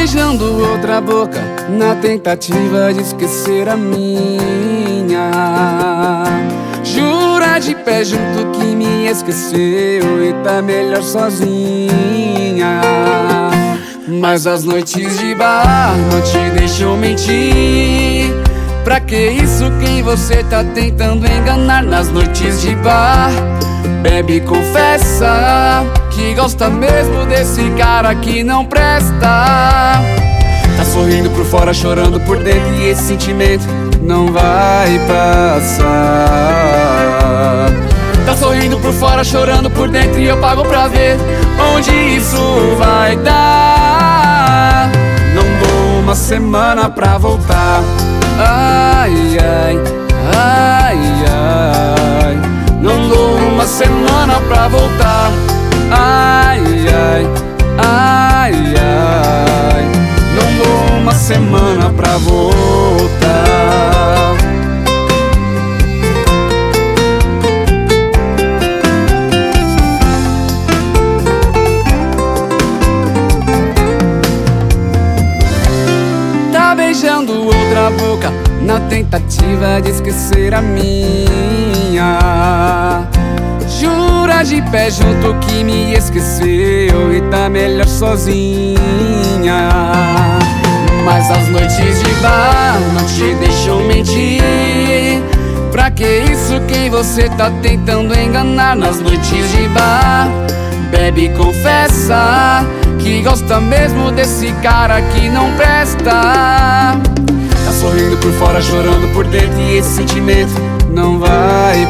beijando outra boca na tentativa de esquecer a minha. Jura de pé junto que me esqueceu e tá melhor sozinha. Mas as noites de bar não te deixam mentir. Pra que isso quem você tá tentando enganar? Nas noites de bar, bebe e confessa que gosta mesmo desse cara que não presta. Tá sorrindo por fora, chorando por dentro, e esse sentimento não vai passar. Tá sorrindo por fora, chorando por dentro, e eu pago pra ver onde isso vai dar. Não dou uma semana pra voltar. Ai, ai, ai, ai. Não dou uma semana pra voltar. Ai, ai, ai, ai. Não dou uma semana pra voltar. Tá beijando outra boca na tentativa de esquecer a minha. Jura de pé junto que me esqueceu e tá melhor sozinha. Mas as noites de bar não te deixam mentir. Pra que isso quem você tá tentando enganar? Nas noites de bar, bebe e confessa que gosta mesmo desse cara que não presta. Tá sorrindo por fora, chorando por dentro, e esse sentimento não vai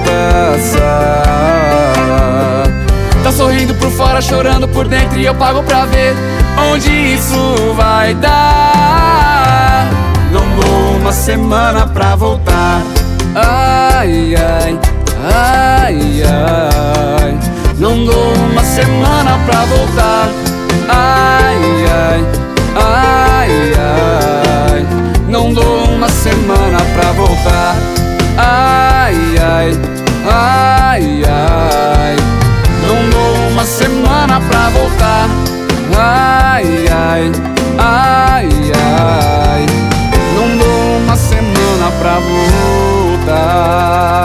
passar. Tá sorrindo por fora, chorando por dentro, e eu pago pra ver onde isso vai dar. Não dou uma semana pra voltar. Ai, ai, ai, ai. Não dou uma semana pra voltar. Ai, ai, ai, ai. Não dou uma semana pra voltar. Ai, ai, ai, ai. Não dou uma semana pra voltar. Ai, ai, ai, ai. Não dou uma semana pra voltar.